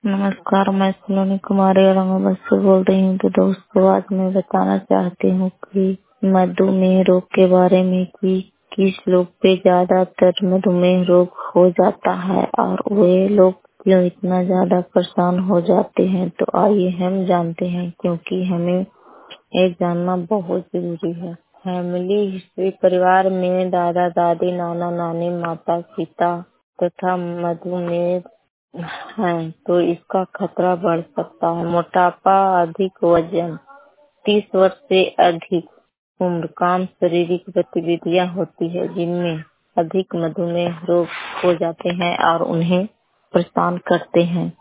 नमस्कार, मैं सलोनी कुमारी औरंगाबाद से बोल रही हूँ। तो दोस्तों, आज मैं बताना चाहती हूँ कि मधुमेह रोग के बारे में कि किस लोग पे ज्यादातर मधुमेह रोग हो जाता है और वे लोग क्यों इतना ज्यादा परेशान हो जाते हैं। तो आइए हम जानते हैं, क्योंकि हमें ये जानना बहुत जरूरी है। फैमिली हिस्ट्री, परिवार में दादा दादी, नाना नानी, माता पिता तथा मधुमेह है तो इसका खतरा बढ़ सकता है। मोटापा, अधिक वजन, 30 वर्ष से अधिक उम्र, कम शारीरिक गतिविधियां होती है जिनमें अधिक मधुमेह रोग हो जाते हैं और उन्हें परेशान करते हैं।